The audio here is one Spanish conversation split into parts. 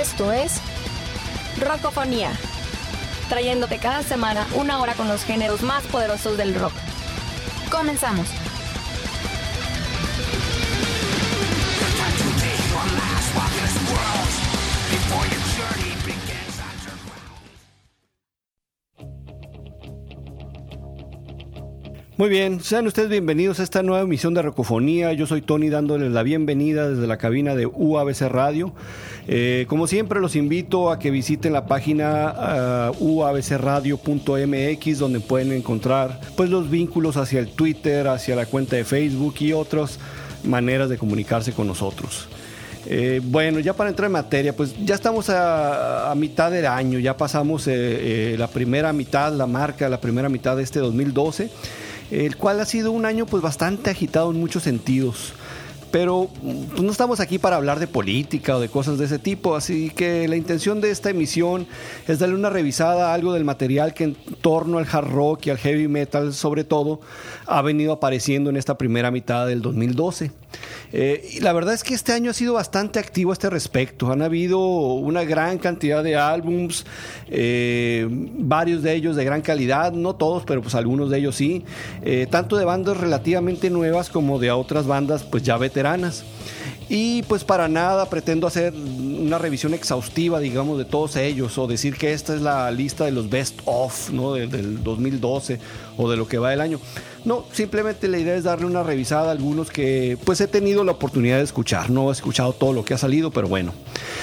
Esto es Rockofonía, trayéndote cada semana una hora con los géneros más poderosos del rock. Comenzamos. Muy bien, sean ustedes bienvenidos a esta nueva emisión de Rockofonía. Yo soy Tony dándoles la bienvenida desde la cabina de UABC Radio. Como siempre los invito a que visiten la página uabcradio.mx, donde pueden encontrar pues los vínculos hacia el Twitter, hacia la cuenta de Facebook y otras maneras de comunicarse con nosotros. Bueno, ya para entrar en materia, pues ya estamos a mitad del año, ya pasamos la primera mitad, la primera mitad de este 2012, el cual ha sido un año pues bastante agitado en muchos sentidos. Pero pues, no estamos aquí para hablar de política o de cosas de ese tipo, así que la intención de esta emisión es darle una revisada a algo del material que en torno al hard rock y al heavy metal sobre todo ha venido apareciendo en esta primera mitad del 2012. Y la verdad es que este año ha sido bastante activo a este respecto. Han habido una gran cantidad de álbums, varios de ellos de gran calidad, no todos, pero pues algunos de ellos sí, tanto de bandas relativamente nuevas como de otras bandas pues ya veteranas. Y pues para nada pretendo hacer una revisión exhaustiva, digamos, de todos ellos, o decir que esta es la lista de los best of, ¿no? del 2012 o de lo que va del año. No, simplemente la idea es darle una revisada a algunos que pues he tenido la oportunidad de escuchar. No he escuchado todo lo que ha salido, pero bueno.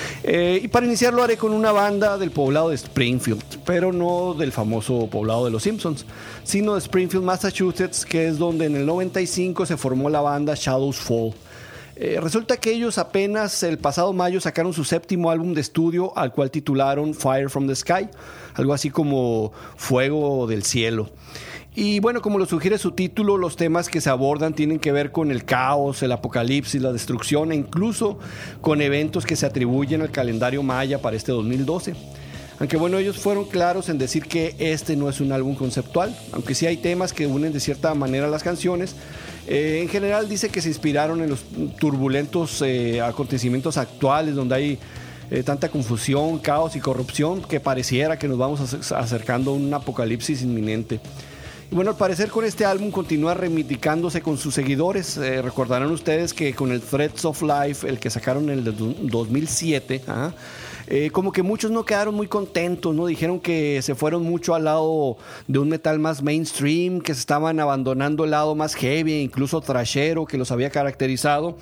Y para iniciar lo haré con una banda del poblado de Springfield, pero no del famoso poblado de los Simpsons, sino de Springfield, Massachusetts, que es donde en el 95 se formó la banda Shadows Fall. Resulta que ellos apenas el pasado mayo sacaron su séptimo álbum de estudio, al cual titularon Fire from the Sky, algo así como Fuego del Cielo. Y bueno, como lo sugiere su título, los temas que se abordan tienen que ver con el caos, el apocalipsis, la destrucción e incluso con eventos que se atribuyen al calendario maya para este 2012. Aunque bueno, ellos fueron claros en decir que este no es un álbum conceptual, aunque sí hay temas que unen de cierta manera las canciones. En general dice que se inspiraron en los turbulentos acontecimientos actuales donde hay tanta confusión, caos y corrupción que pareciera que nos vamos acercando a un apocalipsis inminente. Y bueno, al parecer con este álbum continúa reivindicándose con sus seguidores. Recordarán ustedes que con el Threads of Life, el que sacaron en el 2007, como que muchos no quedaron muy contentos, ¿no? Dijeron que se fueron mucho al lado de un metal más mainstream, que se estaban abandonando el lado más heavy, incluso thrashero, que los había caracterizado.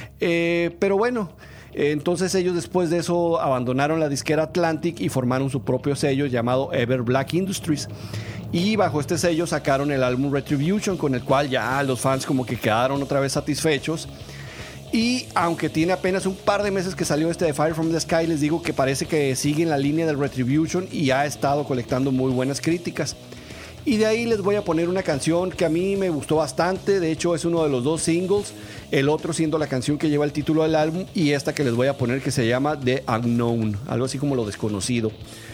Pero bueno, entonces ellos después de eso abandonaron la disquera Atlantic y formaron su propio sello llamado Ever Black Industries. Y bajo este sello sacaron el álbum Retribution, con el cual ya los fans como que quedaron otra vez satisfechos. Y aunque tiene apenas un par de meses que salió este de Fire from the Sky, les digo que parece que sigue en la línea del Retribution y ha estado colectando muy buenas críticas. Y de ahí les voy a poner una canción que a mí me gustó bastante. De hecho es uno de los dos singles, el otro siendo la canción que lleva el título del álbum, y esta que les voy a poner que se llama The Unknown, algo así como lo desconocido.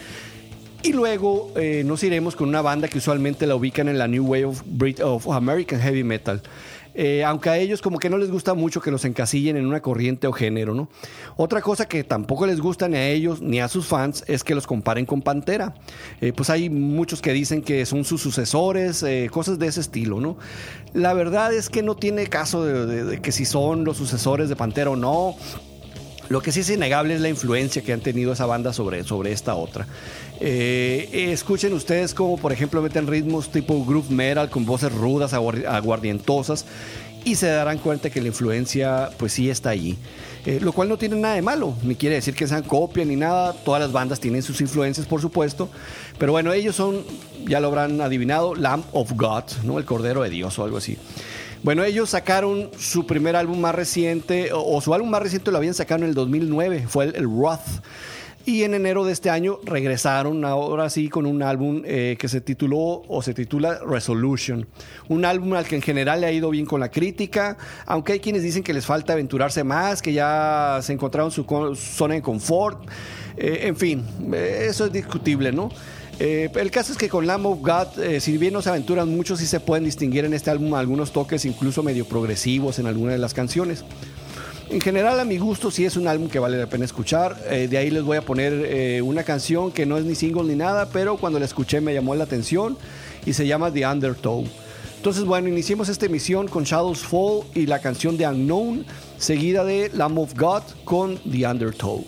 Y luego nos iremos con una banda que usualmente la ubican en la New Wave of American Heavy Metal. Aunque a ellos como que no les gusta mucho que los encasillen en una corriente o género, ¿no? Otra cosa que tampoco les gusta ni a ellos ni a sus fans es que los comparen con Pantera. Pues hay muchos que dicen que son sus sucesores, cosas de ese estilo, ¿no? La verdad es que no tiene caso de que si son los sucesores de Pantera o no. Lo que sí es innegable es la influencia que han tenido esa banda sobre esta otra. Escuchen ustedes como por ejemplo meten ritmos tipo groove metal con voces rudas, aguardientosas, y se darán cuenta que la influencia pues sí está allí. Lo cual no tiene nada de malo, ni quiere decir que sean copia ni nada. Todas las bandas tienen sus influencias, por supuesto, pero bueno, ellos son, ya lo habrán adivinado, Lamb of God, ¿no? El Cordero de Dios o algo así. Bueno, ellos sacaron su primer álbum más reciente, o su álbum más reciente lo habían sacado en el 2009, fue el Wrath. Y en enero de este año regresaron ahora sí con un álbum que se titula Resolution. Un álbum al que en general le ha ido bien con la crítica, aunque hay quienes dicen que les falta aventurarse más, que ya se encontraron su zona de confort. En fin, eso es discutible, ¿no? El caso es que con Lamb of God, si bien no se aventuran mucho, sí se pueden distinguir en este álbum algunos toques incluso medio progresivos en algunas de las canciones. En general, a mi gusto, sí es un álbum que vale la pena escuchar. De ahí les voy a poner una canción que no es ni single ni nada, pero cuando la escuché me llamó la atención y se llama The Undertow. Entonces, bueno, iniciemos esta emisión con Shadows Fall y la canción de Unknown, seguida de Lamb of God con The Undertow.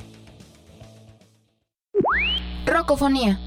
Rocofonía.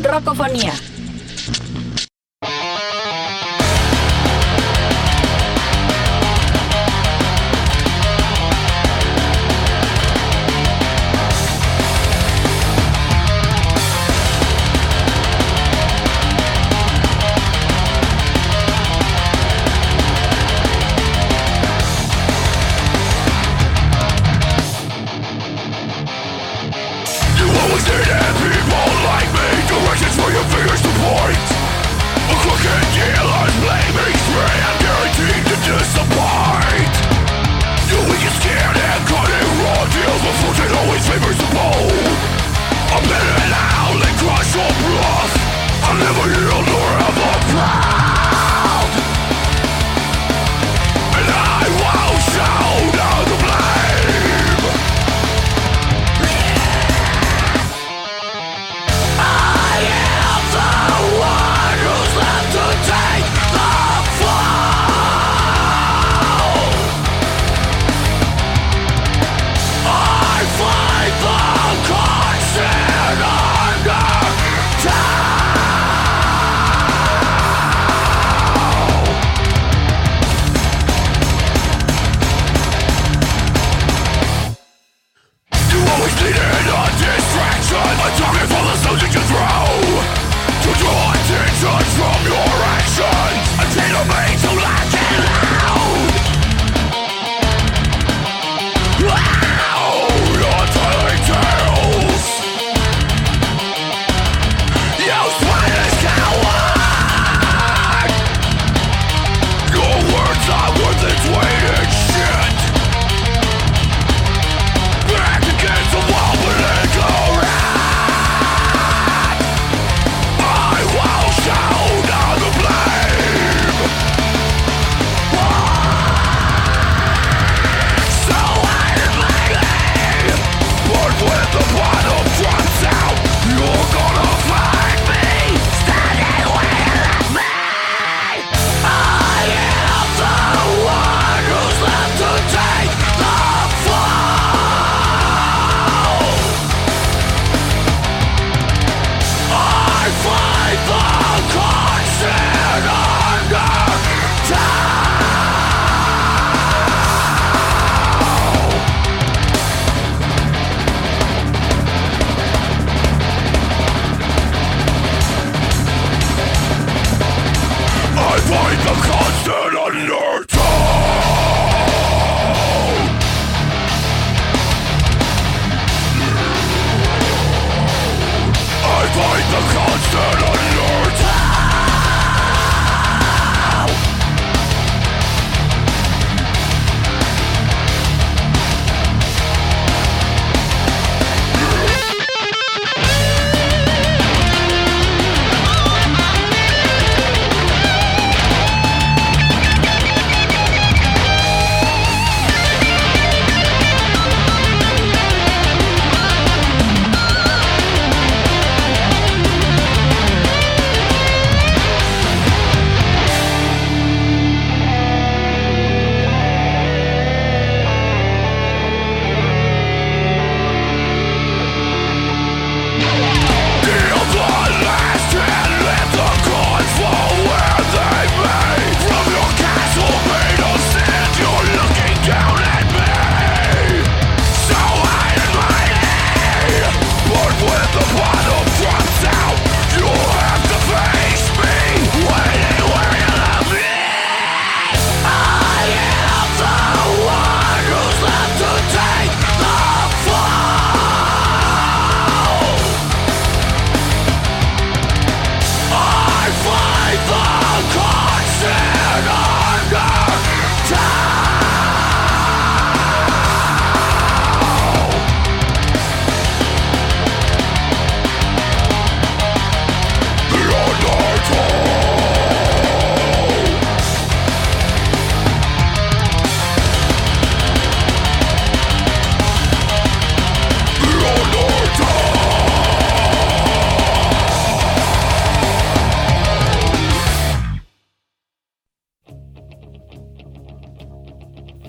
Rocofonía.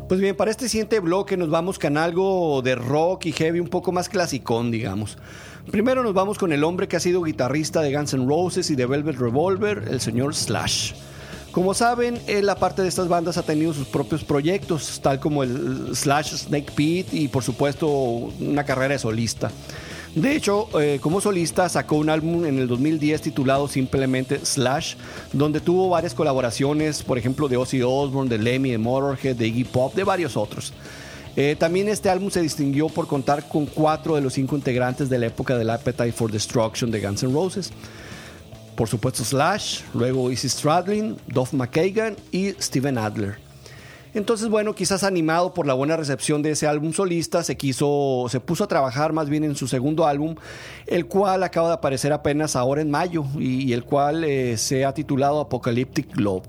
Pues bien, para este siguiente bloque nos vamos con algo de rock y heavy un poco más clasicón, digamos. Primero nos vamos con el hombre que ha sido guitarrista de Guns N' Roses y de Velvet Revolver, el señor Slash. Como saben, él aparte de estas bandas ha tenido sus propios proyectos, tal como el Slash Snake Pit y por supuesto una carrera de solista. De hecho, como solista sacó un álbum en el 2010 titulado simplemente Slash, donde tuvo varias colaboraciones, por ejemplo de Ozzy Osbourne, de Lemmy, de Motorhead, de Iggy Pop, de varios otros. También este álbum se distinguió por contar con 4 de los 5 integrantes de la época del Appetite for Destruction de Guns N' Roses. Por supuesto Slash, luego Izzy Stradlin, Duff McKagan y Steven Adler. Entonces, bueno, quizás animado por la buena recepción de ese álbum solista, se puso a trabajar más bien en su segundo álbum, el cual acaba de aparecer apenas ahora en mayo y el cual se ha titulado Apocalyptic Love.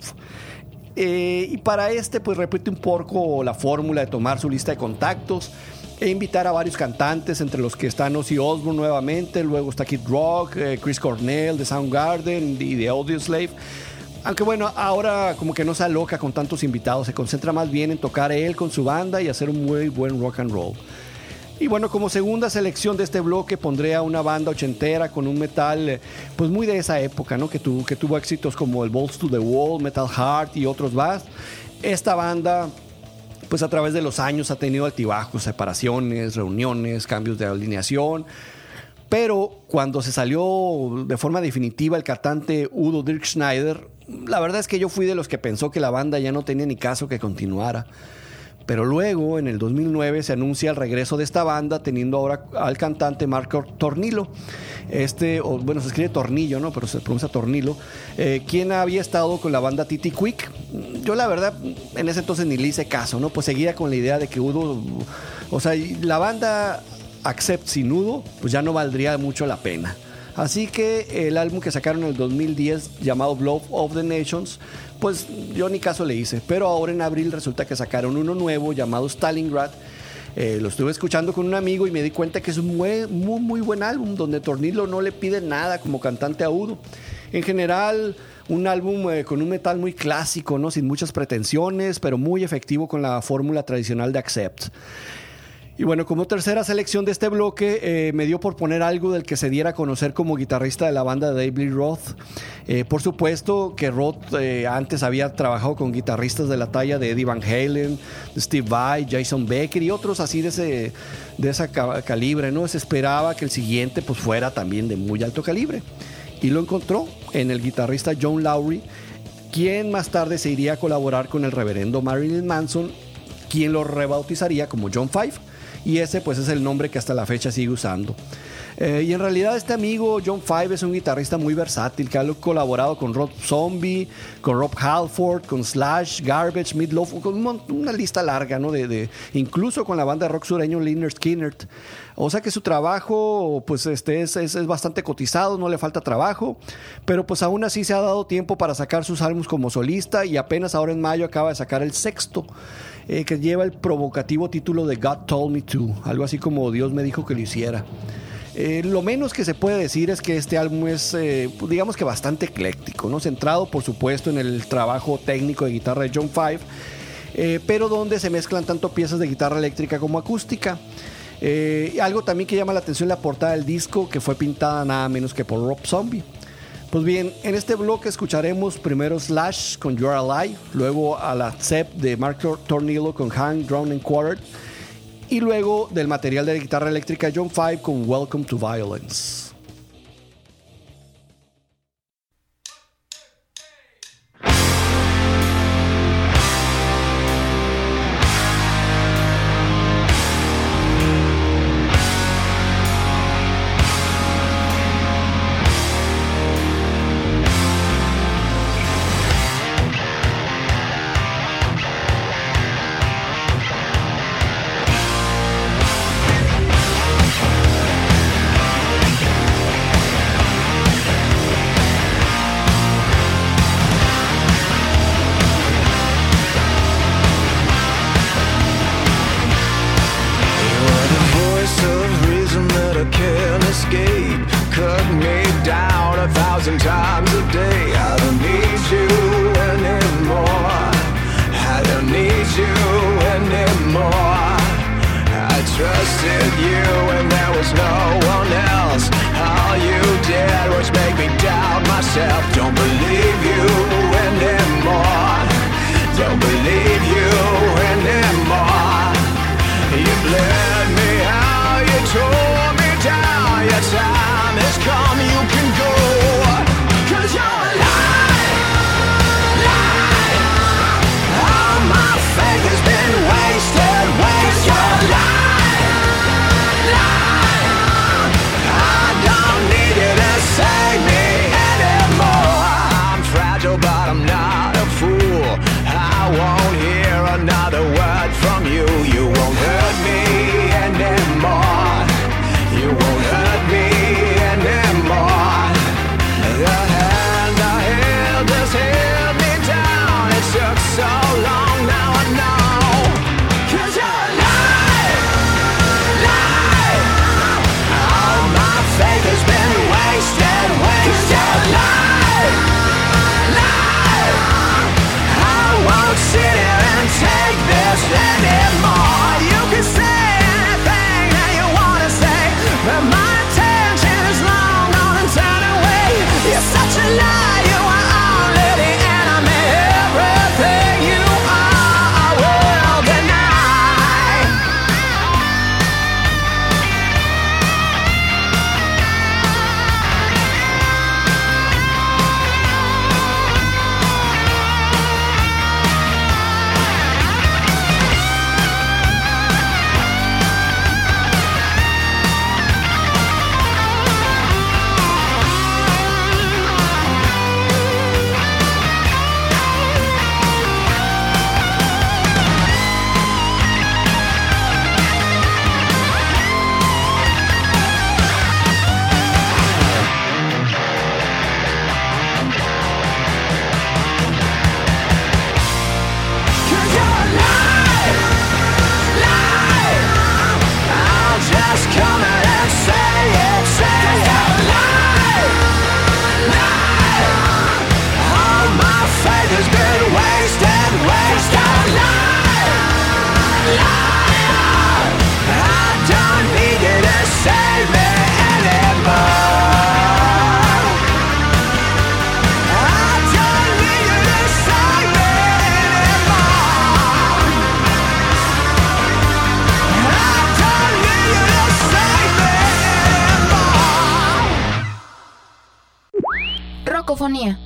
Y para pues repite un poco la fórmula de tomar su lista de contactos e invitar a varios cantantes, entre los que están Ozzy Osbourne nuevamente, luego está Kid Rock, Chris Cornell de Soundgarden y de Audioslave. Aunque bueno, ahora como que no se aloca con tantos invitados, se concentra más bien en tocar él con su banda y hacer un muy buen rock and roll. Y bueno, como segunda selección de este bloque pondré a una banda ochentera con un metal pues muy de esa época, ¿no? que tuvo éxitos como el Balls to the Wall, Metal Heart y otros más. Esta banda pues a través de los años ha tenido altibajos, separaciones, reuniones, cambios de alineación. Pero cuando se salió de forma definitiva el cantante Udo Dirk Schneider, la verdad es que yo fui de los que pensó que la banda ya no tenía ni caso que continuara. Pero luego, en el 2009, se anuncia el regreso de esta banda, teniendo ahora al cantante Marco Tornillo. Se escribe Tornillo, ¿no? Pero se pronuncia Tornillo. Quien había estado con la banda Titi Quick. Yo, la verdad, en ese entonces ni le hice caso, ¿no? Pues seguía con la idea de que Udo... O sea, la banda Accept sin Udo, pues ya no valdría mucho la pena. Así que el álbum que sacaron en el 2010 llamado Blood of the Nations, pues yo ni caso le hice. Pero ahora en abril resulta que sacaron uno nuevo llamado Stalingrad. Lo estuve escuchando con un amigo y me di cuenta que es un muy buen álbum, donde Tornillo no le pide nada como cantante a Udo. En general, un álbum con un metal muy clásico, ¿no? Sin muchas pretensiones, pero muy efectivo con la fórmula tradicional de Accept. Y bueno, como tercera selección de este bloque, me dio por poner algo del que se diera a conocer como guitarrista de la banda de Dave Lee Roth. Por supuesto que Roth antes había trabajado con guitarristas de la talla de Eddie Van Halen, de Steve Vai, Jason Becker y otros así de ese calibre, ¿no? Se esperaba que el siguiente pues fuera también de muy alto calibre. Y lo encontró en el guitarrista John Lawry, quien más tarde se iría a colaborar con el reverendo Marilyn Manson, quien lo rebautizaría como John Five. Y ese pues es el nombre que hasta la fecha sigue usando. Y en realidad este amigo John Five es un guitarrista muy versátil que ha colaborado con Rob Zombie, con Rob Halford, con Slash, Garbage, Meat Loaf, con una lista larga, ¿no? Incluso con la banda de rock sureño Lynyrd Skynyrd. O sea que su trabajo pues es bastante cotizado, no le falta trabajo, pero pues aún así se ha dado tiempo para sacar sus álbumes como solista y apenas ahora en mayo acaba de sacar el sexto, que lleva el provocativo título de God Told Me To, algo así como Dios me dijo que lo hiciera. Lo menos que se puede decir es que este álbum es, digamos que bastante ecléctico, ¿no? Centrado, por supuesto, en el trabajo técnico de guitarra de John Five, pero donde se mezclan tanto piezas de guitarra eléctrica como acústica. Algo también que llama la atención la portada del disco, que fue pintada nada menos que por Rob Zombie. Pues bien, en este bloque escucharemos primero Slash con You're Alive, luego a la Accept de Marco Tornillo con Hang, Drown and Quartered, y luego del material de guitarra eléctrica John Five con Welcome to Violence. you anymore. I don't need you anymore. Rocofonía.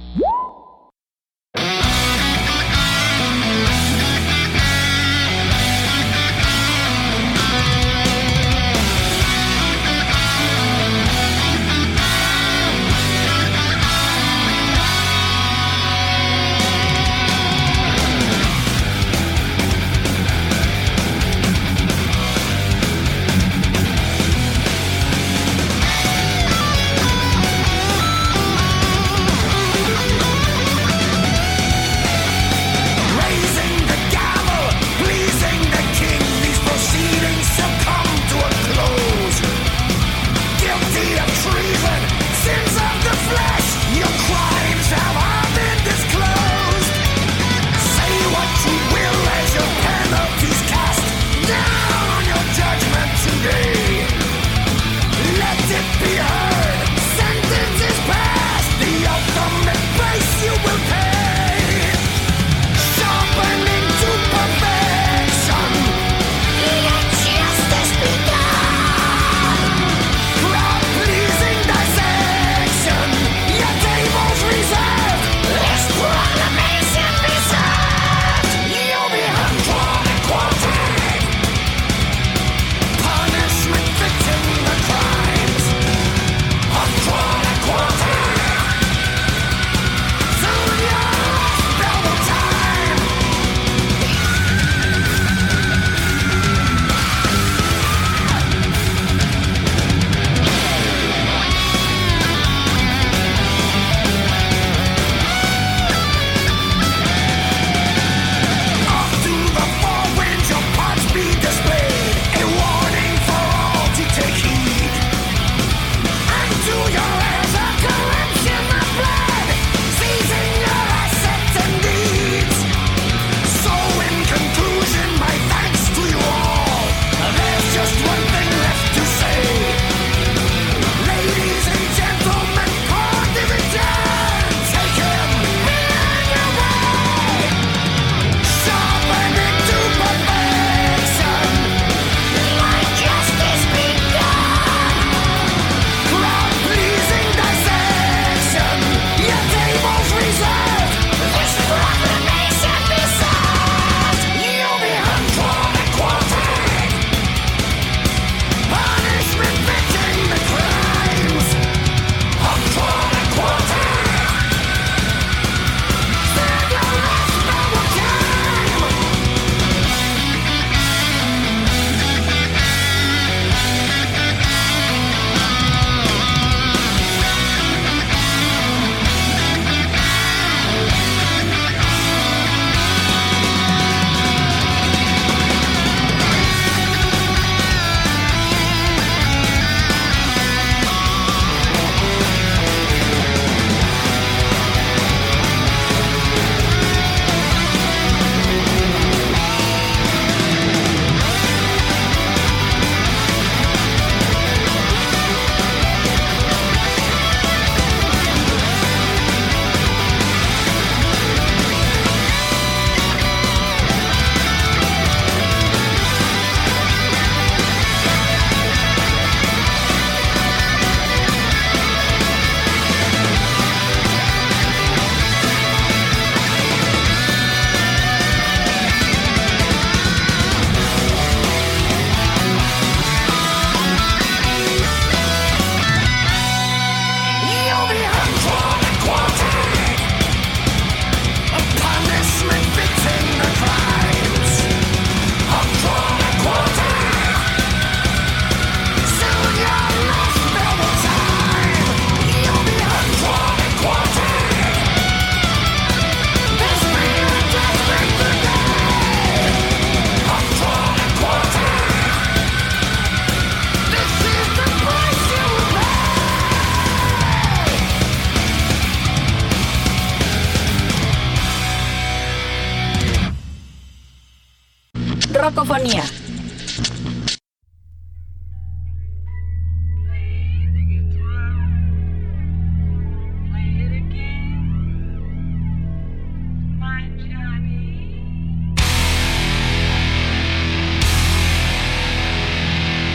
Rocofonía.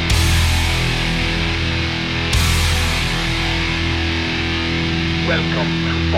Welcome to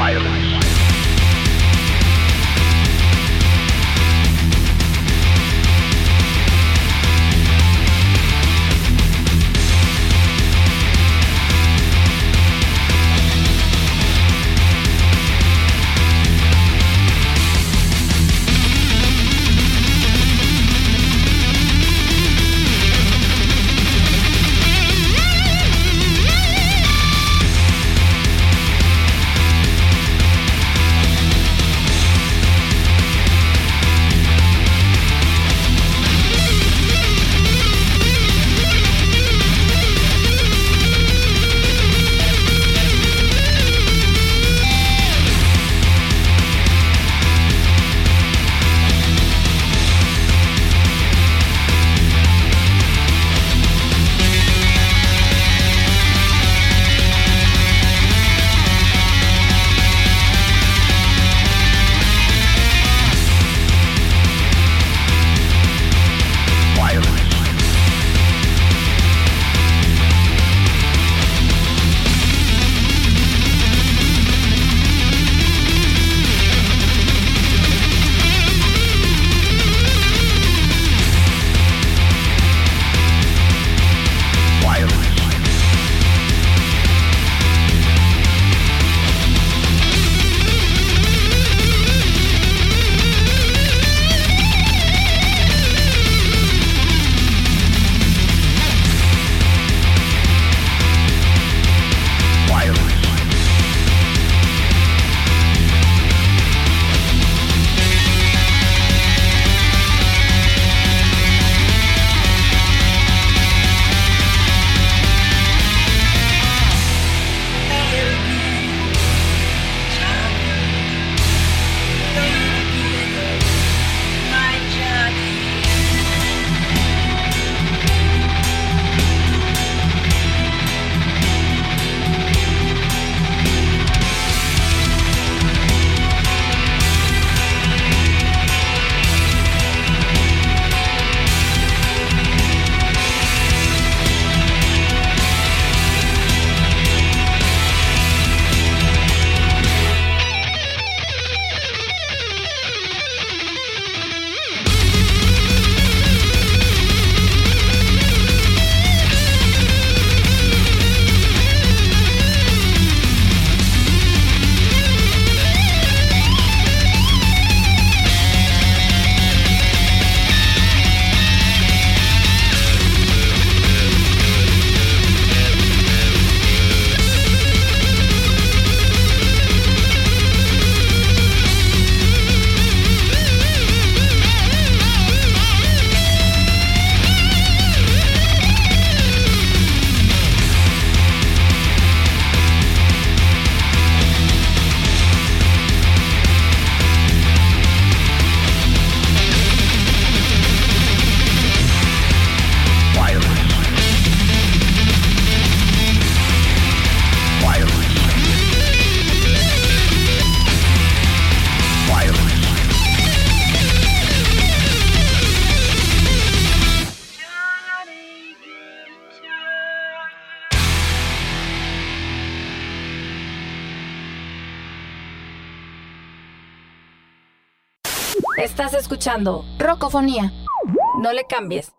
Estás escuchando Rocofonía. No le cambies.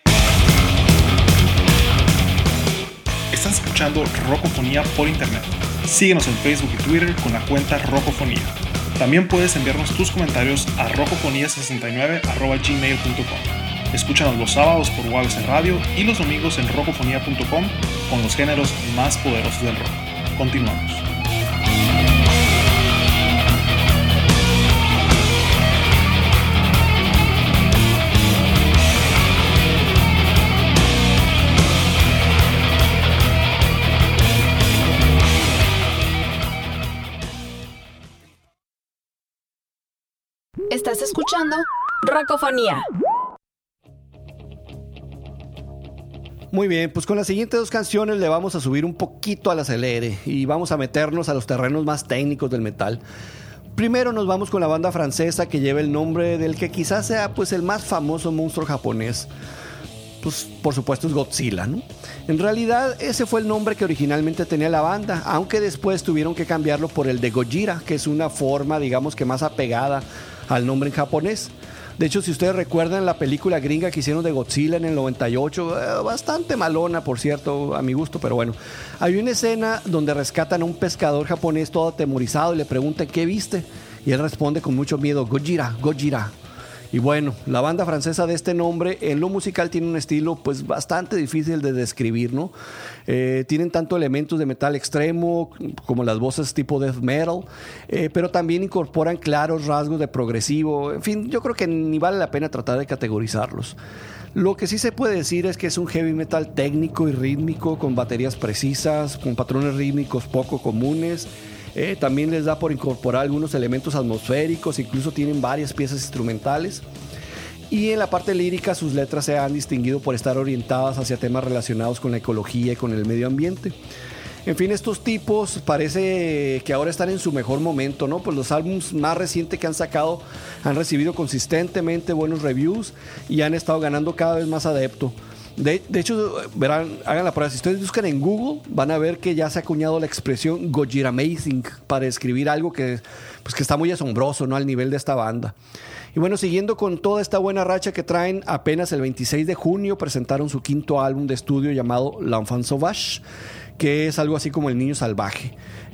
Estás escuchando Rocofonía por internet. Síguenos en Facebook y Twitter con la cuenta Rocofonía. También puedes enviarnos tus comentarios a rocofonía69@gmail.com. Escúchanos los sábados por UABC Radio y los domingos en rocofonía.com con los géneros más poderosos del rock. Continuamos. Estás escuchando Rocofonía. Muy bien, pues con las siguientes dos canciones le vamos a subir un poquito al acelere y vamos a meternos a los terrenos más técnicos del metal. Primero nos vamos con la banda francesa que lleva el nombre del que quizás sea pues el más famoso monstruo japonés. pues por supuesto es Godzilla, ¿no? En realidad ese fue el nombre que originalmente tenía la banda, aunque después tuvieron que cambiarlo por el de Gojira, que es una forma, digamos que más apegada al nombre en japonés. De hecho, si ustedes recuerdan la película gringa que hicieron de Godzilla en el 98, bastante malona, por cierto, a mi gusto, pero bueno. Hay una escena donde rescatan a un pescador japonés todo atemorizado y le preguntan ¿qué viste? Y él responde con mucho miedo, Gojira, Gojira. Y bueno, la banda francesa de este nombre en lo musical tiene un estilo pues bastante difícil de describir, ¿no? Tienen tanto elementos de metal extremo como las voces tipo death metal, pero también incorporan claros rasgos de progresivo. En fin, yo creo que ni vale la pena tratar de categorizarlos. Lo que sí se puede decir es que es un heavy metal técnico y rítmico con baterías precisas, con patrones rítmicos poco comunes. También les da por incorporar algunos elementos atmosféricos, incluso tienen varias piezas instrumentales. Y en la parte lírica sus letras se han distinguido por estar orientadas hacia temas relacionados con la ecología y con el medio ambiente. En fin, estos tipos parece que ahora están en su mejor momento, ¿no? Pues los álbumes más recientes que han sacado han recibido consistentemente buenos reviews y han estado ganando cada vez más adeptos. De hecho, verán, hagan la prueba. Si ustedes buscan en Google, van a ver que ya se ha acuñado la expresión Gojira Amazing para describir algo que está muy asombroso, ¿no? Al nivel de esta banda. Y bueno, siguiendo con toda esta buena racha que traen, apenas el 26 de junio presentaron su quinto álbum de estudio llamado L'Enfant Sauvage, que es algo así como El Niño Salvaje.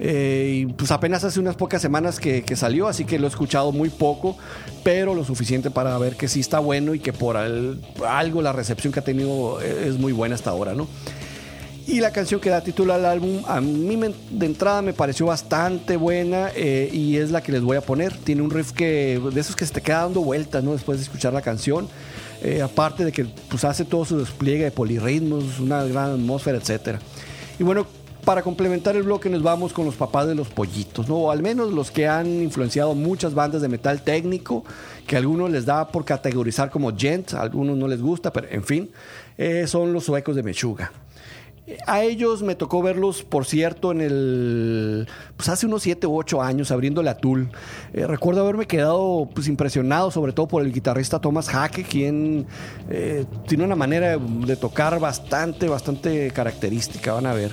Y pues apenas hace unas pocas semanas que salió, así que lo he escuchado muy poco, pero lo suficiente para ver que sí está bueno y que por algo la recepción que ha tenido es muy buena hasta ahora, ¿no? Y la canción que da título al álbum a mí de entrada me pareció bastante buena, y es la que les voy a poner. Tiene un riff de esos que se te queda dando vueltas, ¿no? Después de escuchar la canción. Aparte de que pues hace todo su despliegue de polirritmos, una gran atmósfera, etcétera. Y bueno, para complementar el bloque nos vamos con los papás de los pollitos, ¿no? O al menos los que han influenciado muchas bandas de metal técnico, que a algunos les da por categorizar como gent, a algunos no les gusta, pero en fin, son los Suecos de Meshuggah. A ellos me tocó verlos, por cierto, pues hace unos 7 u 8 años, abriendo la Tool. Recuerdo haberme quedado pues impresionado, sobre todo por el guitarrista Thomas Hake, quien tiene una manera de tocar bastante característica, van a ver.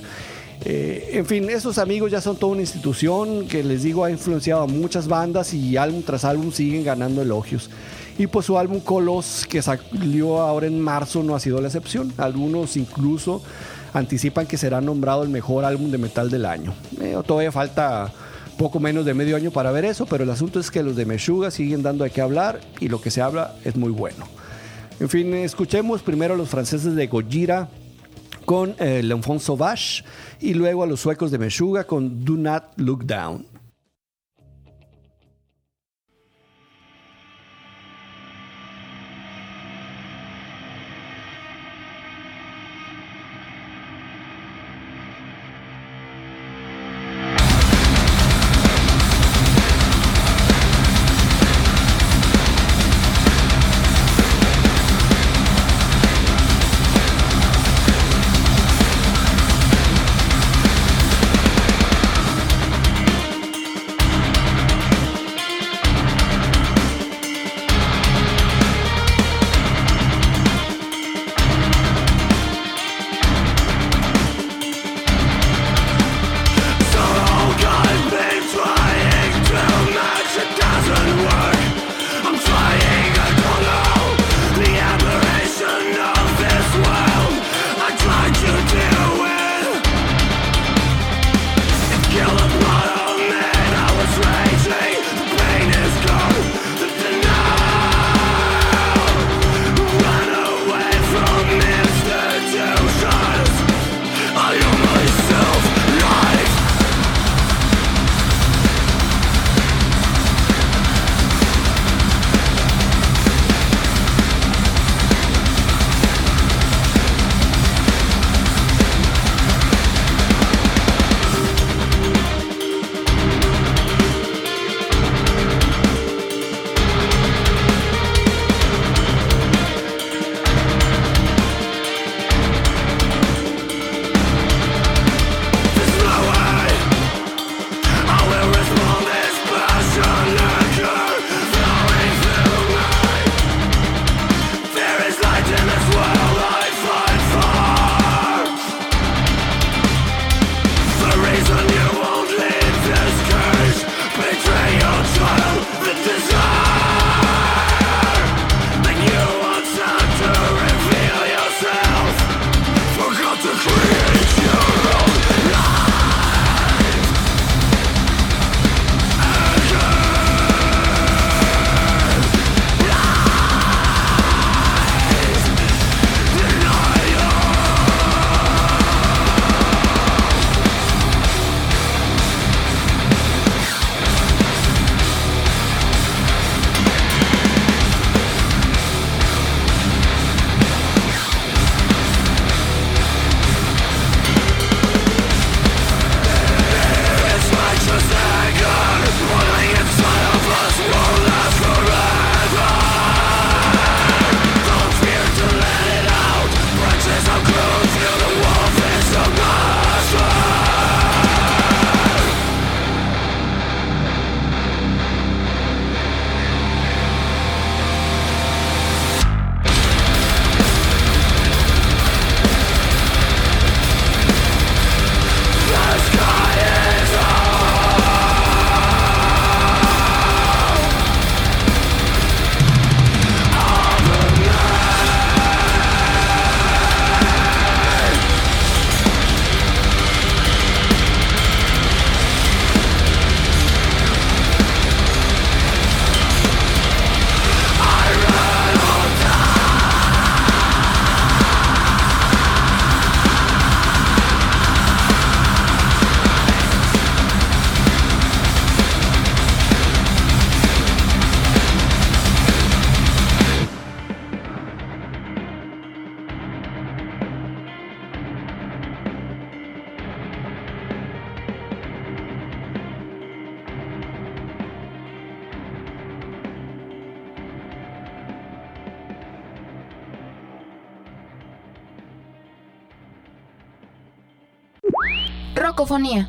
En fin, esos amigos ya son toda una institución que, les digo, ha influenciado a muchas bandas y álbum tras álbum siguen ganando elogios. Y pues su álbum Colossus, que salió ahora en marzo, no ha sido la excepción. Algunos incluso anticipan que será nombrado el mejor álbum de metal del año. Todavía falta poco menos de medio año para ver eso, pero el asunto es que los de Meshuggah siguen dando de qué hablar y lo que se habla es muy bueno. En fin, escuchemos primero a los franceses de Gojira con L'Enfant Sauvage y luego a los suecos de Meshuggah con Do Not Look Down. Rocofonía.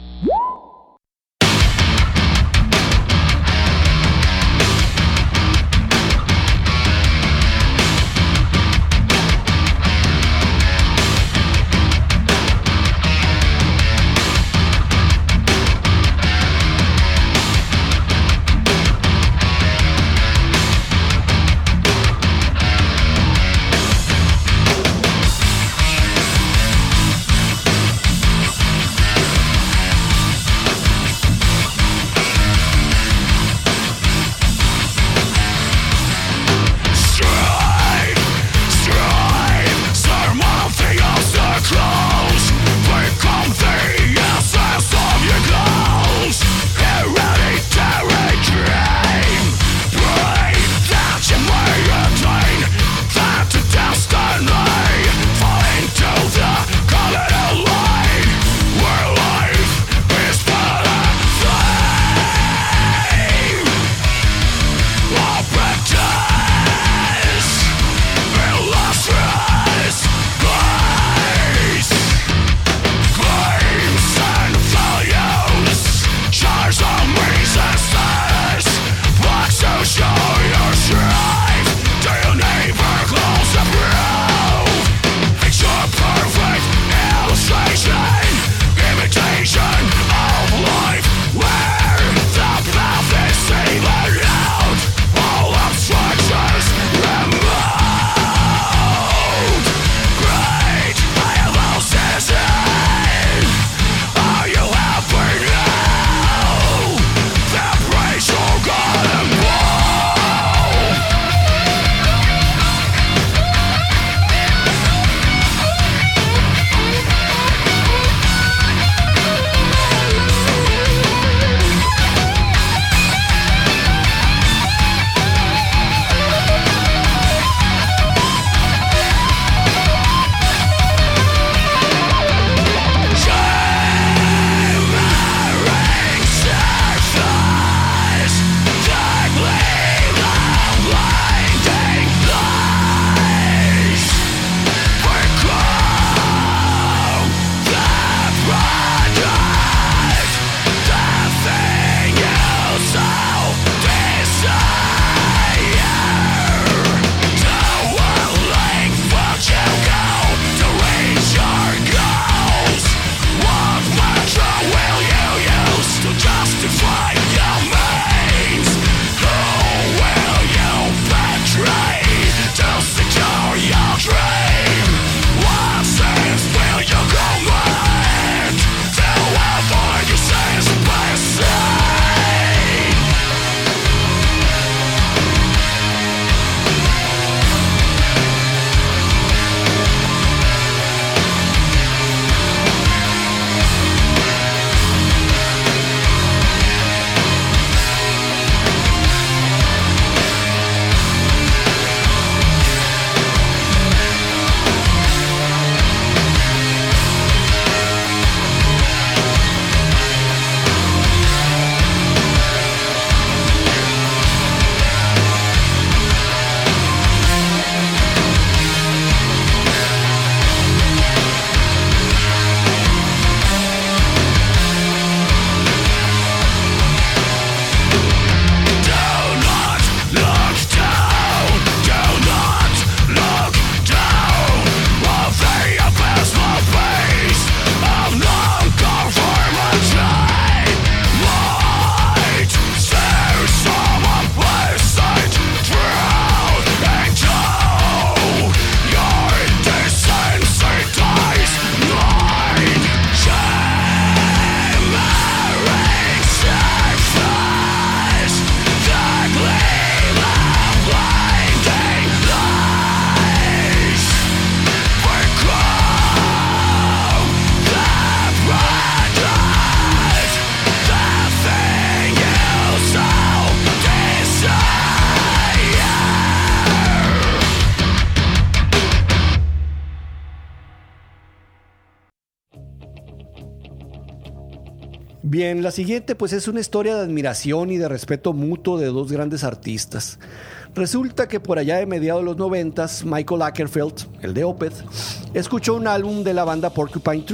Bien, la siguiente pues es una historia de admiración y de respeto mutuo de dos grandes artistas. Resulta que por allá de mediados de los 90, Michael Åkerfeldt, el de Opeth, escuchó un álbum de la banda Porcupine Tree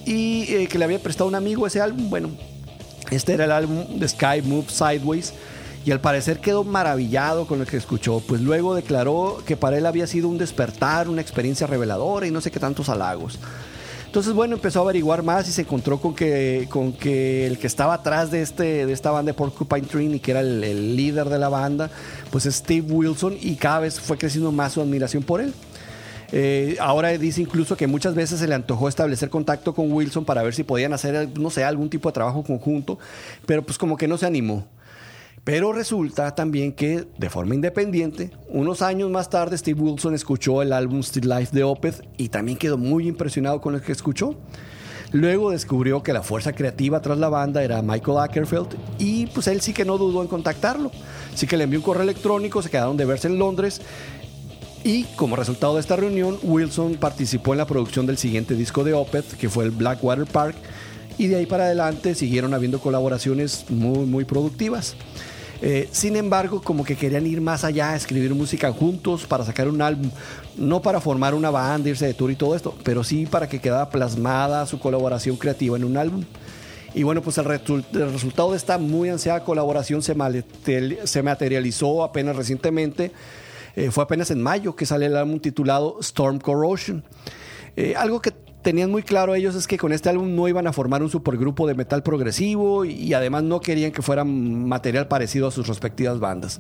y que le había prestado un amigo ese álbum. Bueno, este era el álbum The Sky Moves Sideways y al parecer quedó maravillado con lo que escuchó, pues luego declaró que para él había sido un despertar, una experiencia reveladora y no sé qué tantos halagos. Entonces, bueno, empezó a averiguar más y se encontró con que el que estaba atrás de esta banda de Porcupine Tree y que era el líder de la banda, pues es Steve Wilson, y cada vez fue creciendo más su admiración por él. Ahora dice incluso que muchas veces se le antojó establecer contacto con Wilson para ver si podían hacer, no sé, algún tipo de trabajo conjunto, pero pues como que no se animó. Pero resulta también que, de forma independiente, unos años más tarde Steve Wilson escuchó el álbum Still Life de Opeth y también quedó muy impresionado con lo que escuchó. Luego descubrió que la fuerza creativa tras la banda era Michael Ackerfeld y pues él sí que no dudó en contactarlo. Así que le envió un correo electrónico, se quedaron de verse en Londres y como resultado de esta reunión, Wilson participó en la producción del siguiente disco de Opeth, que fue el Blackwater Park, y de ahí para adelante siguieron habiendo colaboraciones muy, muy productivas. Sin embargo, como que querían ir más allá, escribir música juntos para sacar un álbum, no para formar una banda, irse de tour y todo esto, pero sí para que quedara plasmada su colaboración creativa en un álbum. Y bueno, pues el resultado de esta muy ansiada colaboración se materializó apenas recientemente. Fue apenas en mayo que sale el álbum titulado Storm Corrosion. Algo que tenían muy claro ellos es que con este álbum no iban a formar un supergrupo de metal progresivo y además no querían que fuera material parecido a sus respectivas bandas.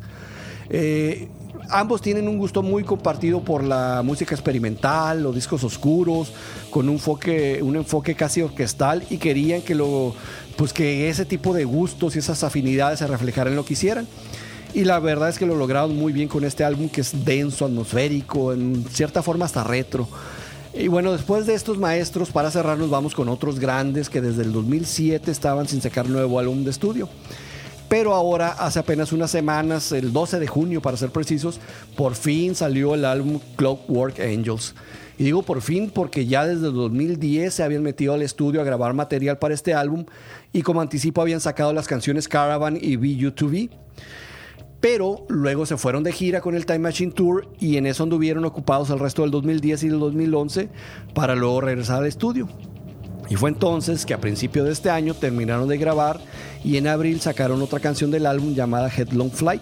Ambos tienen un gusto muy compartido por la música experimental, los discos oscuros, con un enfoque casi orquestal, y querían que ese tipo de gustos y esas afinidades se reflejaran en lo que hicieran. Y la verdad es que lo lograron muy bien con este álbum, que es denso, atmosférico, en cierta forma hasta retro. Y bueno, después de estos maestros, para cerrar, nos vamos con otros grandes que desde el 2007 estaban sin sacar nuevo álbum de estudio. Pero ahora, hace apenas unas semanas, el 12 de junio para ser precisos, por fin salió el álbum Clockwork Angels. Y digo por fin porque ya desde el 2010 se habían metido al estudio a grabar material para este álbum y como anticipo habían sacado las canciones Caravan y VU2V. Pero luego se fueron de gira con el Time Machine Tour y en eso anduvieron ocupados el resto del 2010 y del 2011 para luego regresar al estudio. Y fue entonces que a principio de este año terminaron de grabar y en abril sacaron otra canción del álbum llamada Headlong Flight.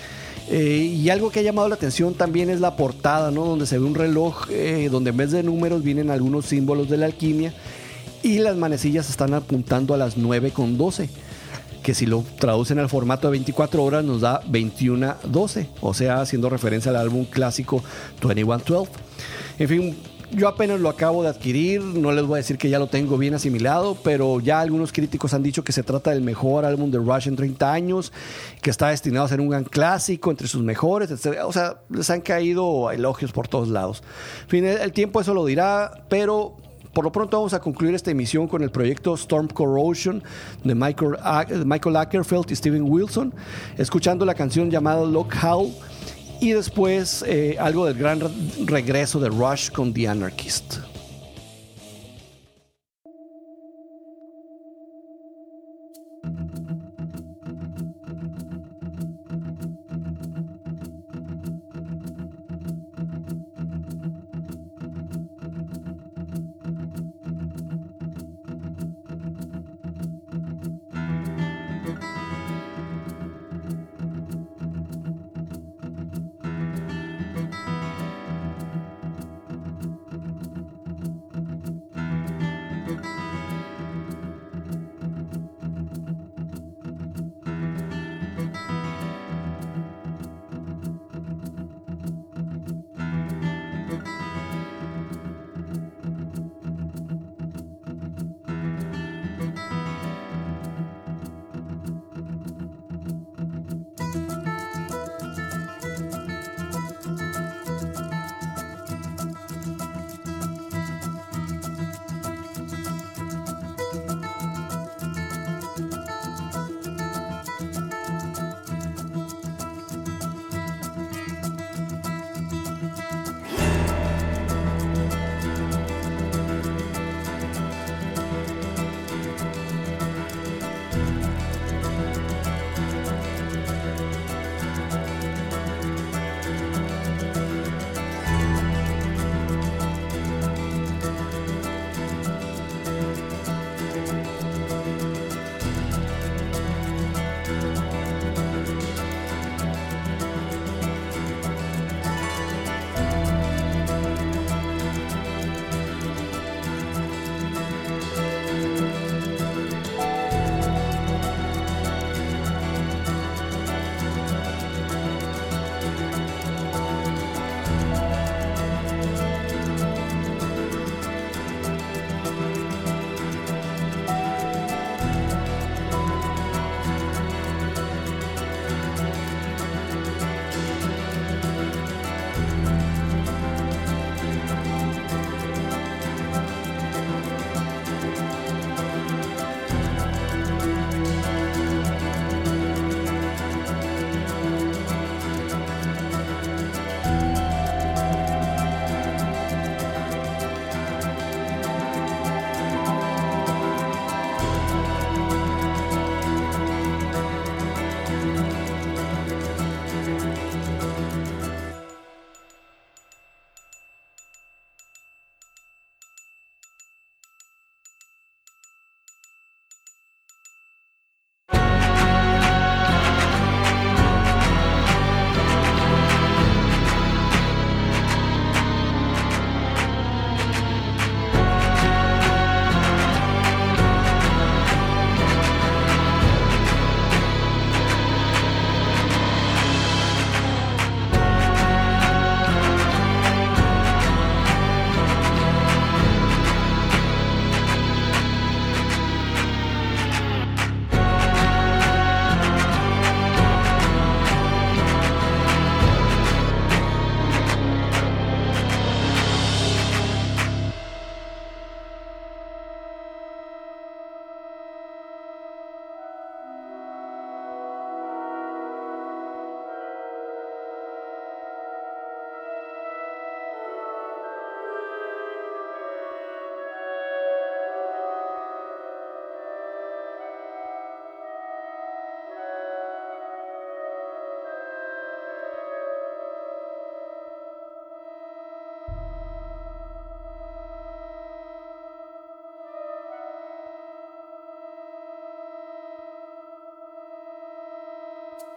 Y algo que ha llamado la atención también es la portada, ¿no? Donde se ve un reloj donde en vez de números vienen algunos símbolos de la alquimia y las manecillas están apuntando a las 9:12. Que si lo traducen al formato de 24 horas nos da 21:12, o sea, haciendo referencia al álbum clásico 21:12. En fin, yo apenas lo acabo de adquirir, no les voy a decir que ya lo tengo bien asimilado, pero ya algunos críticos han dicho que se trata del mejor álbum de Rush en 30 años, que está destinado a ser un gran clásico, entre sus mejores, etc. O sea, les han caído elogios por todos lados. En fin, el tiempo eso lo dirá, pero por lo pronto vamos a concluir esta emisión con el proyecto Storm Corrosion de Michael Ackerfeld y Steven Wilson, escuchando la canción llamada Lock Howl y después algo del gran regreso de Rush con The Anarchist.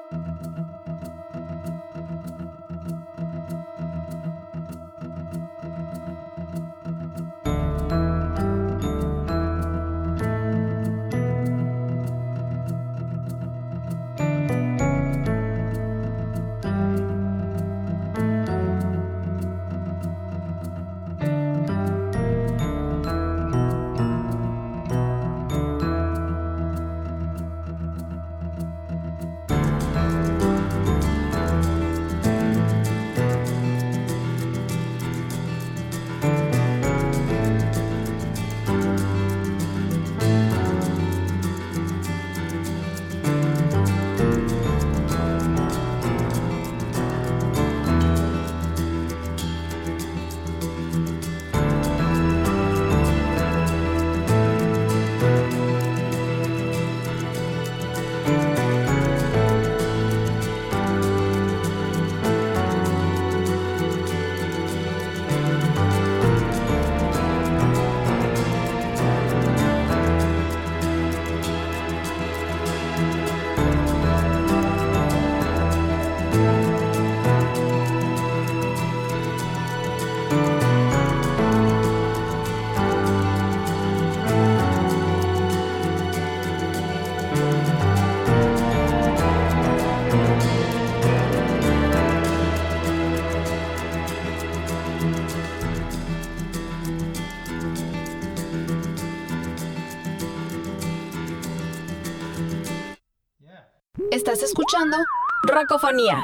Estás escuchando Rocofonía.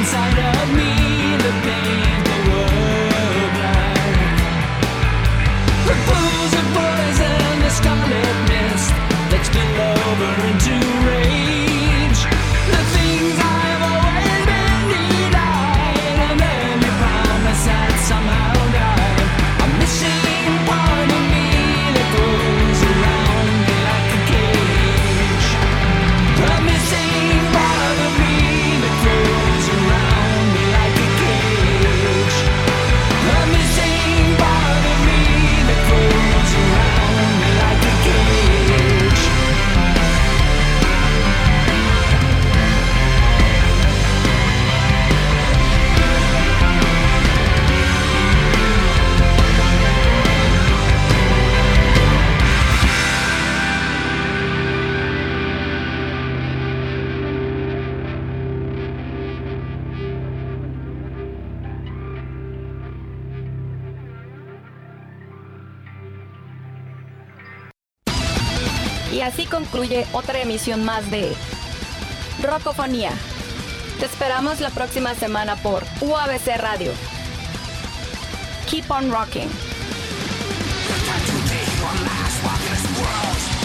inside of me that paint the world black. The pools of poison, the scarlet mist that spill over into rage. The things I've always been denied, and every promise that somehow died. A missing part of me that grows around me like a cage. A missing part of me that grows around me like a cage. A missing part of me that grows around me like a cage. Y así concluye otra emisión más de Rocofonía. Te esperamos la próxima semana por UABC Radio. Keep on rocking. Time to take one last walk in this world.